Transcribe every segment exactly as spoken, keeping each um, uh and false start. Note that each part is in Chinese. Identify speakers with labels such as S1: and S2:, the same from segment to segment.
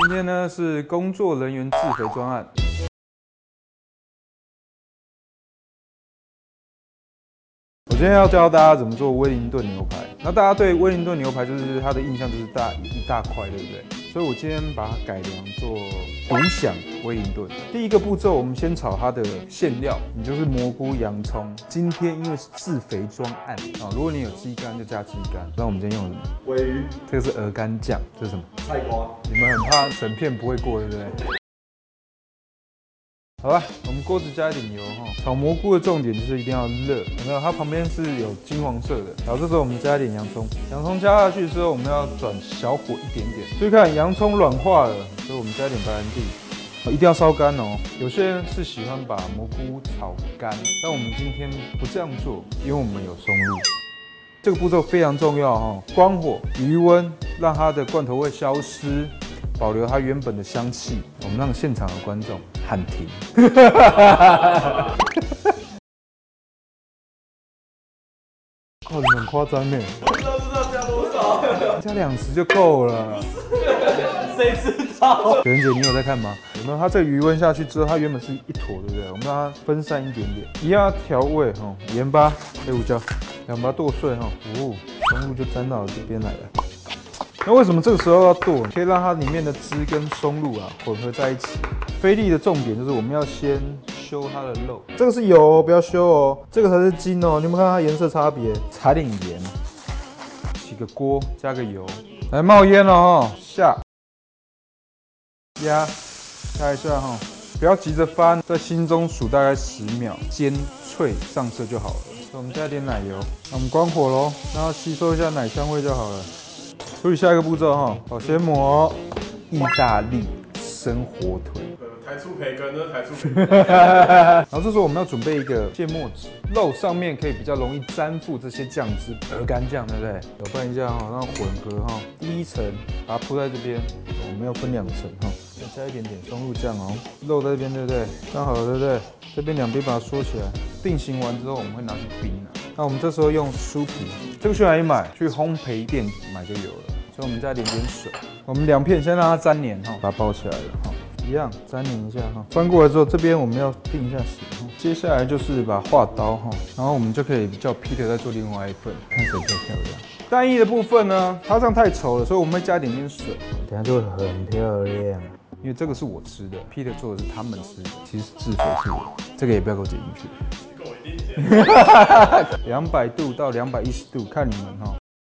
S1: 今天呢是工作人员自肥专案。我今天要教大家怎么做威灵顿牛排。那大家对威灵顿牛排就是它的印象就是大一大块，对不对？所以我今天把它改良做独享威灵顿。第一个步骤，我们先炒它的馅料，你就是蘑菇、洋葱。今天因为是自肥专案啊，如果你有鸡肝就加鸡肝。那我们今天用什么？
S2: 鲔鱼。
S1: 这个是鹅肝酱，这是什么？
S2: 菜瓜。
S1: 你们很怕整片不会过，对不对？好了，我们锅子加一点油哈。炒蘑菇的重点就是一定要热，有没有？它旁边是有金黄色的。然后这时候我们加一点洋葱，洋葱加下去之后，我们要转小火一点点。注意看，洋葱软化了，所以我们加一点白兰地，一定要烧干哦。有些人是喜欢把蘑菇炒干，但我们今天不这样做，因为我们有松露。这个步骤非常重要哈，关火、余温，让它的罐头味消失。保留它原本的香气，我们让现场的观众喊停。哦，你们很夸张呢！
S2: 我不知道知道加多少，
S1: 加两匙就够了。
S2: 谁知道？
S1: 雪人姐，你有在看吗？有没有？它这个余温下去之后，它原本是一坨，对不对？我们让它分散一点点，一样要调味哈，盐巴、黑胡椒，两把它剁碎哈。哦，松露就沾到这边来了。那为什么这个时候要剁？可以让它里面的汁跟松露啊混合在一起。菲力的重点就是我们要先修它的肉，这个是油哦，不要修哦，这个才是筋哦。你有没有看它颜色差别？撒点盐，起个锅，加个油，来冒烟了哈，下压压一下哈，不要急着翻，在心中数大概十秒，煎脆上色就好了。所以我们加点奶油，那我们关火喽，让它吸收一下奶香味就好了。处理下一个步骤哈，保鲜膜，意大利生火腿，
S2: 台醋培根，这是台醋培根。
S1: 然后这时候我们要准备一个芥末纸，肉上面可以比较容易沾附这些酱汁，鹅肝酱，对不对？搅拌一下哈，让它混合哈。第一层把它铺在这边，我们要分两层哈，再加一点点松露酱哦。肉在这边，对不对？刚好了，对不对？这边两边把它缩起来，定型完之后我们会拿去冰啊。那我们这时候用酥皮，这个去哪里买？去烘焙店买就有了。所以我们加一点点水，我们两片先让它沾黏哈，把它包起来了哈，一样沾黏一下哈。翻过来之后，这边我们要定一下型哈。接下来就是把画刀哈，然后我们就可以叫 Peter 再做另外一份，看谁最漂亮。单一的部分呢，它这样太稠了，所以我们会加一点点水，等下就会很漂亮。因为这个是我吃的 ，Peter 做的是他们吃的，其实自肥是我，这个也不要给我剪进去。
S2: 这个我一定剪。
S1: 两百度到两百一十度，看你们哈。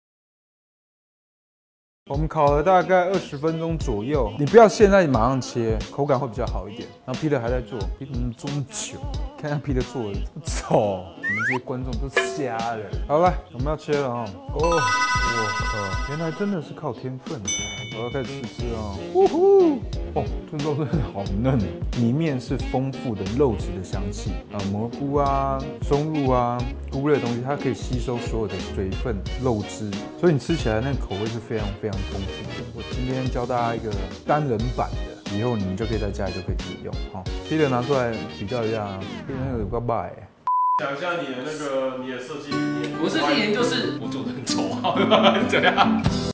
S1: 我们烤了大概二十分钟左右，你不要现在马上切，口感会比较好一点。然后 Peter 还在做 ，Peter 怎么做那么久？看看 Peter 做的这么丑，我们这些观众都瞎了。好了，我们要切了哈。哦，我靠，原来真的是靠天分。我要开始试吃哦。呜呼！哦，这肉真的好嫩，里面是丰富的肉质的香气啊，蘑菇啊、松露啊、菇类的东西，它可以吸收所有的水分、肉汁，所以你吃起来那个口味是非常非常丰富的。我今天教大家一个单人版的，以后你们就可以在家里就可以自己用哈。Peter 拿出来比较一下，Peter 那个有个拜。
S2: 讲一下你的那个你的设计理念。
S3: 我设计理念就是我做的很丑啊，怎样？